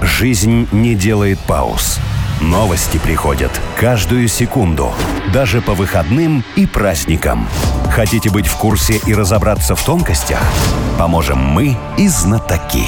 Жизнь не делает пауз. Новости приходят каждую секунду, даже по выходным и праздникам. Хотите быть в курсе и разобраться в тонкостях? Поможем мы и знатоки.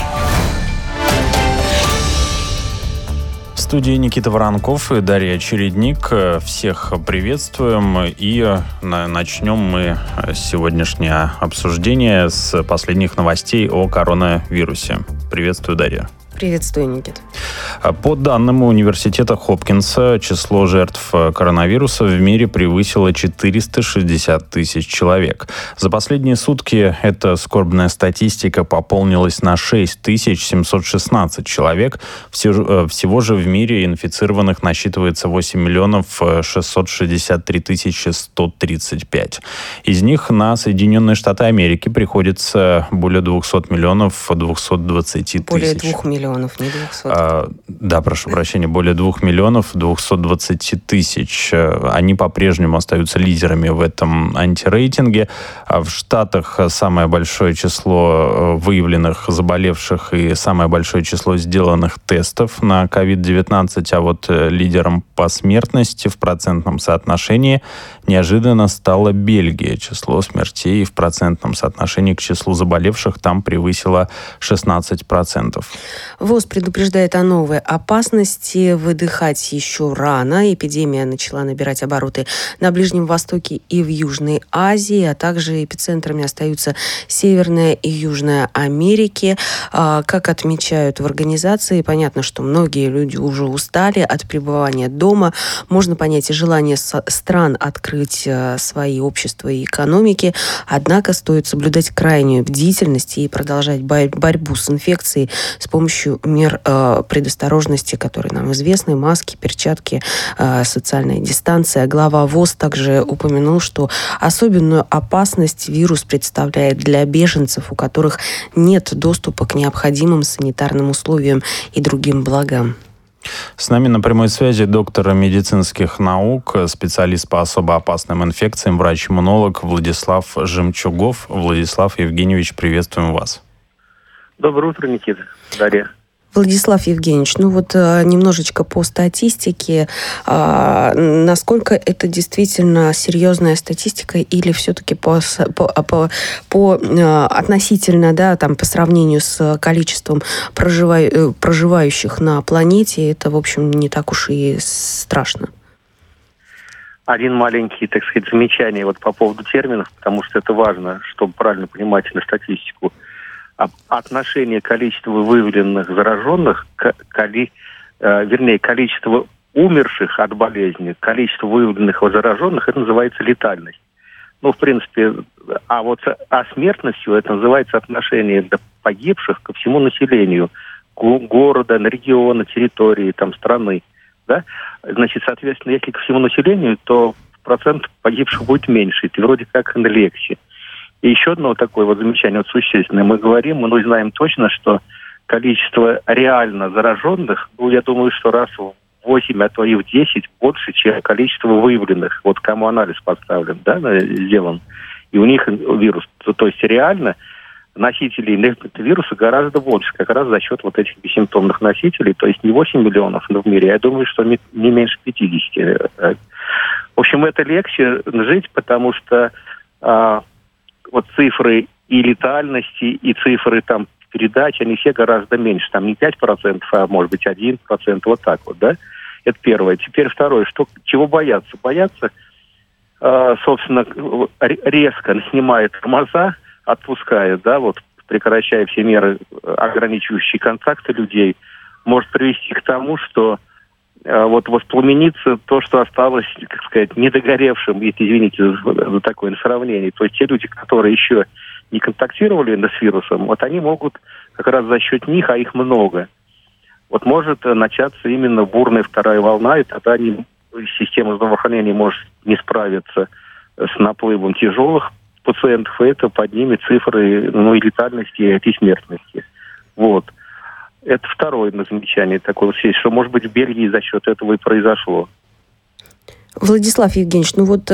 В студии Никита Воронков и Дарья Чередник. Всех приветствуем. И начнем мы сегодняшнее обсуждение с последних новостей о коронавирусе. Приветствую, Дарья. Приветствую, Никит. По данным университета Хопкинса, число жертв коронавируса в мире превысило 460 тысяч человек. За последние сутки эта скорбная статистика пополнилась на 6716 человек. Всего же в мире инфицированных насчитывается 8 миллионов 663 тысячи 135. Из них на Соединенные Штаты Америки приходится более 200 миллионов 220 тысяч. Более 2 миллионов, не 200. Да, прошу прощения, более 2 миллионов 220 тысяч. Они по-прежнему остаются лидерами в этом антирейтинге. В Штатах самое большое число выявленных заболевших и самое большое число сделанных тестов на COVID-19, а вот лидером по смертности в процентном соотношении неожиданно стала Бельгия. Число смертей в процентном соотношении к числу заболевших там превысило 16%. ВОЗ предупреждает о новой опасности. Выдыхать еще рано. Эпидемия начала набирать обороты на Ближнем Востоке и в Южной Азии, а также эпицентрами остаются Северная и Южная Америки. Как отмечают в организации, понятно, что многие люди уже устали от пребывания дома. Можно понять и желание стран открыть свои общества и экономики. Однако стоит соблюдать крайнюю бдительность и продолжать борьбу с инфекцией с помощью мер предосторожности, которые нам известны: маски, перчатки, социальная дистанция. Глава ВОЗ также упомянул, что особенную опасность вирус представляет для беженцев, у которых нет доступа к необходимым санитарным условиям и другим благам. С нами на прямой связи доктор медицинских наук, специалист по особо опасным инфекциям, врач-иммунолог Владислав Жемчугов. Владислав Евгеньевич, приветствуем вас. Доброе утро, Никита. Дарья. Владислав Евгеньевич, немножечко по статистике. Насколько это действительно серьезная статистика или все-таки по относительно, по сравнению с количеством проживающих на планете, это, в общем, не так уж и страшно? Один маленький, замечание по поводу терминов, потому что это важно, чтобы правильно понимать на статистику. Отношение количества выявленных зараженных, количество умерших от болезни, количество выявленных зараженных, это называется летальность. В принципе, а смертностью это называется отношение погибших ко всему населению города, региона, территории, страны. Да? Значит, соответственно, если ко всему населению, то процент погибших будет меньше, это вроде как легче. И еще одно такое замечание существенное. Мы знаем точно, что количество реально зараженных, я думаю, что раз в 8, а то и в 10 больше, чем количество выявленных, кому анализ поставлен, сделан. И у них вирус. То есть реально носителей вируса гораздо больше, как раз за счет этих бессимптомных носителей. То есть не 8 миллионов в мире, я думаю, что не меньше 50. В общем, это легче жить, потому что цифры и летальности, и цифры передач, они все гораздо меньше. Не 5%, а может быть 1%, да? Это первое. Теперь второе. Чего бояться? Бояться, собственно, резко снимает тормоза, отпускает, прекращая все меры, ограничивающие контакты людей, может привести к тому, что воспламенится то, что осталось, недогоревшим, извините за такое сравнение. То есть те люди, которые еще не контактировали с вирусом, они могут как раз за счет них, а их много, может начаться именно бурная вторая волна, и тогда система здравоохранения может не справиться с наплывом тяжелых пациентов, и это поднимет цифры и летальности, и смертности. Это второе замечание такое, что, может быть, в Бельгии за счет этого и произошло. Владислав Евгеньевич,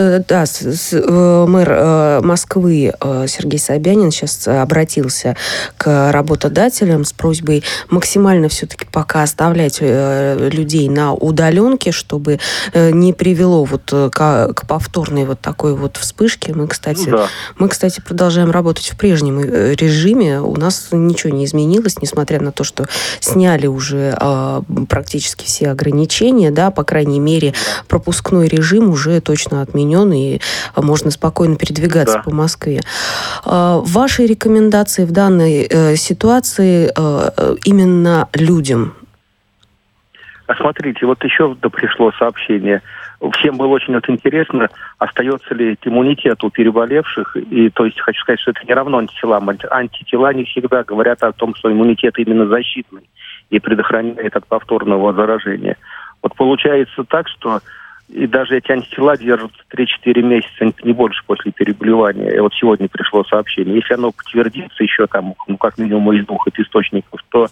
мэр Москвы Сергей Собянин сейчас обратился к работодателям с просьбой максимально все-таки пока оставлять людей на удаленке, чтобы не привело к повторной такой вспышке. Мы, кстати, продолжаем работать в прежнем режиме. У нас ничего не изменилось, несмотря на то, что сняли уже практически все ограничения, да, по крайней мере, пропускной режим уже точно отменен, и можно спокойно передвигаться по Москве. Ваши рекомендации в данной ситуации именно людям? Смотрите, еще пришло сообщение. Всем было очень интересно, остается ли иммунитет у переболевших. И, то есть, хочу сказать, что это не равно антителам. Антитела не всегда говорят о том, что иммунитет именно защитный и предохраняет от повторного заражения. Получается так, что и даже эти антитела держатся 3-4 месяца, не больше после переболевания. И сегодня пришло сообщение. Если оно подтвердится еще как минимум из 2 источников, то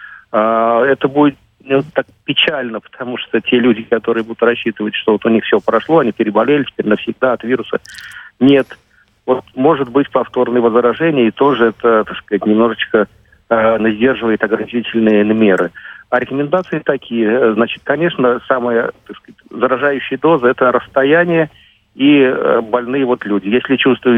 это будет так печально, потому что те люди, которые будут рассчитывать, что у них все прошло, они переболели теперь навсегда от вируса. Нет. Может быть повторное заражение, и тоже это, так сказать, немножечко сдерживает ограничительные меры. А рекомендации такие. Значит, конечно, самая, так сказать, заражающая доза – это расстояние и больные люди. Если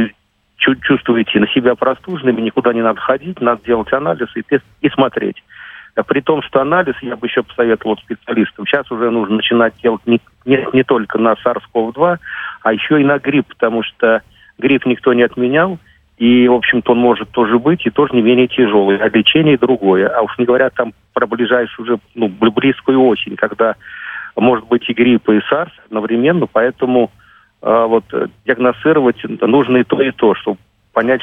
чувствуете на себя простуженными, никуда не надо ходить, надо делать анализ и смотреть. При том, что анализ, я бы еще посоветовал специалистам, сейчас уже нужно начинать делать не только на SARS-CoV-2, а еще и на грипп, потому что грипп никто не отменял, и, в общем-то, он может тоже быть, и тоже не менее тяжелый, а лечение другое. А уж не говоря про ближайшую уже близкую осень, когда может быть и грипп, и SARS одновременно, поэтому диагностировать нужно и то, чтобы понять,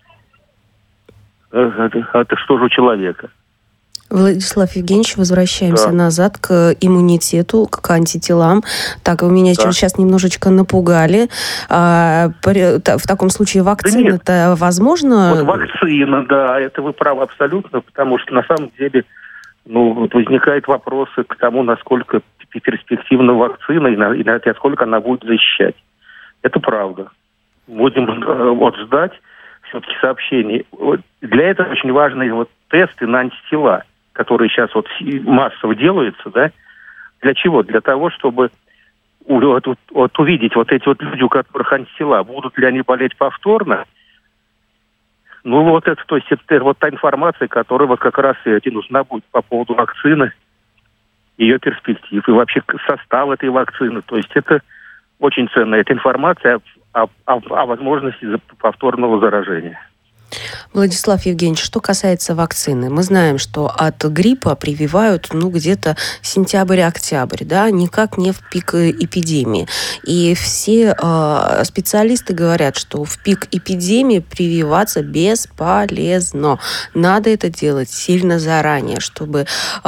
что же у человека. Владислав Евгеньевич, возвращаемся назад к иммунитету, к антителам. Так, вы меня сейчас немножечко напугали. В таком случае вакцина-то возможно? Вакцина, да, это вы правы абсолютно, потому что на самом деле возникают вопросы к тому, насколько перспективна вакцина и насколько она будет защищать. Это правда. Будем ждать все-таки сообщений. Для этого очень важны тесты на антитела, которые сейчас массово делаются, да? Для чего? Для того, чтобы увидеть эти люди, у которых антитела, будут ли они болеть повторно. Это та информация, которая как раз и нужна будет по поводу вакцины, ее перспектив и вообще состав этой вакцины. То есть это очень ценная эта информация о возможности повторного заражения. Владислав Евгеньевич, что касается вакцины, мы знаем, что от гриппа прививают где-то сентябрь-октябрь, да, никак не в пик эпидемии. И все специалисты говорят, что в пик эпидемии прививаться бесполезно. Надо это делать сильно заранее, чтобы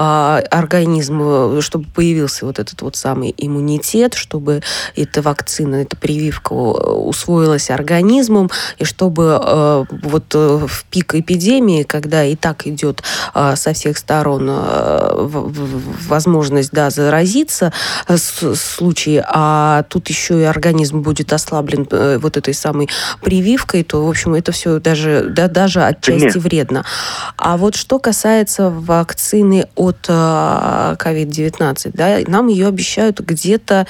организм, чтобы появился этот самый иммунитет, чтобы эта вакцина, эта прививка усвоилась организмом, и чтобы в пик эпидемии, когда и так идет со всех сторон возможность заразиться в случае, а тут еще и организм будет ослаблен этой самой прививкой, то, в общем, это все даже отчасти вредно. А что касается вакцины от COVID-19, да, нам ее обещают где-то,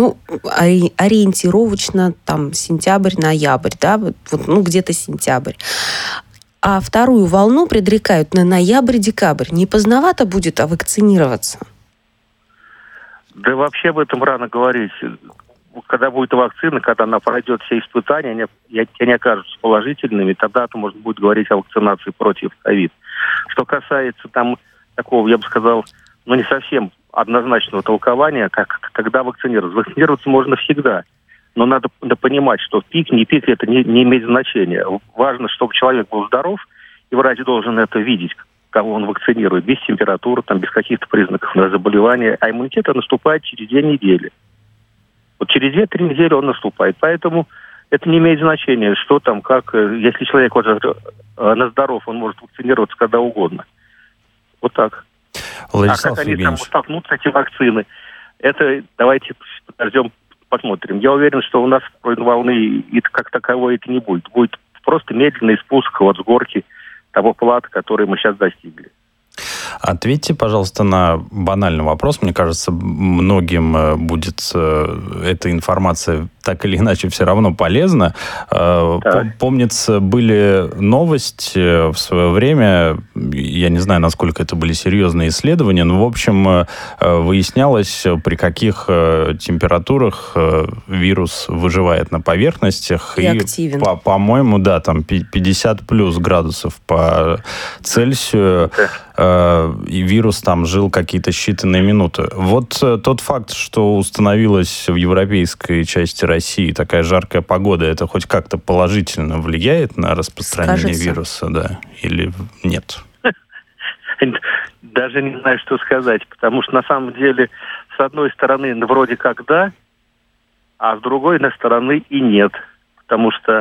ориентировочно сентябрь-ноябрь, да, где-то сентябрь. А вторую волну предрекают на ноябрь-декабрь. Не поздновато будет вакцинироваться? Да вообще об этом рано говорить. Когда будет вакцина, когда она пройдет все испытания, они окажутся положительными, тогда-то можно будет говорить о вакцинации против ковид. Что касается такого, я бы сказал, не совсем однозначного толкования, когда вакцинироваться. Вакцинироваться можно всегда. Но надо понимать, что пик, не пик, это не имеет значения. Важно, чтобы человек был здоров, и врач должен это видеть, кого он вакцинирует, без температуры, без каких-то признаков заболевания. А иммунитет наступает через 2 недели. Через 2-3 недели он наступает. Поэтому это не имеет значения, что как. Если человек здоров, он может вакцинироваться когда угодно. Так. Владислав как они Евгеньевич. Столкнутся, эти вакцины, это давайте подождем посмотрим. Я уверен, что у нас волны и как таковой это не будет. Будет просто медленный спуск вот с горки того плата, который мы сейчас достигли. Ответьте, пожалуйста, на банальный вопрос. Мне кажется, многим будет эта информация так или иначе все равно полезна. Помнится, были новости в свое время, я не знаю, насколько это были серьезные исследования, но, в общем, выяснялось, при каких температурах вирус выживает на поверхностях. И активен. По-моему, да, там 50 плюс градусов по Цельсию. И вирус там жил какие-то считанные минуты. Вот тот факт, что установилась в европейской части России такая жаркая погода, это хоть как-то положительно влияет на распространение вируса, да, или нет? Даже не знаю, что сказать, потому что на самом деле с одной стороны вроде как да, а с другой стороны и нет, потому что,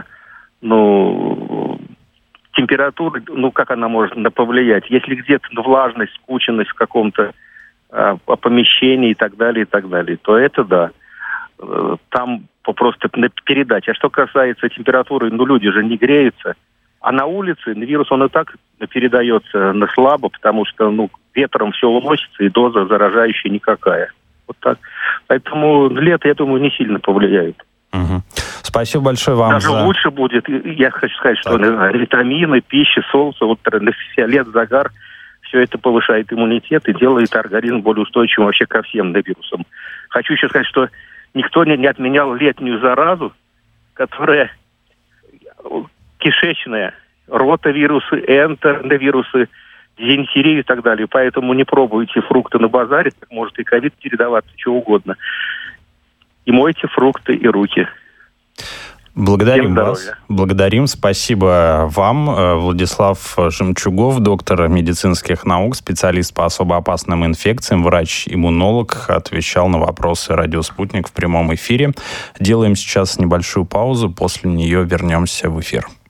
температура, как она может повлиять? Если где-то влажность, скученность в каком-то помещении и так далее, то это да. Там просто передача. А что касается температуры, люди же не греются. А на улице вирус, он и так передается слабо, потому что, ветром все уносится, и доза заражающая никакая. Вот так. Поэтому лето, я думаю, не сильно повлияет. Угу. Спасибо большое вам. Даже лучше будет. Я хочу сказать, что витамины, пища, солнце, лет, загар, все это повышает иммунитет и делает организм более устойчивым вообще ко всем вирусам. Хочу еще сказать, что никто не отменял летнюю заразу, которая кишечная, ротавирусы, энтеровирусы, дизентерию и так далее. Поэтому не пробуйте фрукты на базаре, так может и ковид передаваться, что угодно. И мойте фрукты и руки. Благодарим вас. Благодарим. Спасибо вам. Владислав Жемчугов, доктор медицинских наук, специалист по особо опасным инфекциям, врач-иммунолог, отвечал на вопросы «Радио Спутник» в прямом эфире. Делаем сейчас небольшую паузу. После нее вернемся в эфир.